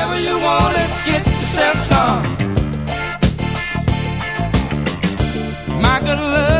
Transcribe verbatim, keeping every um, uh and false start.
Whenever you want it, get yourself some. My good love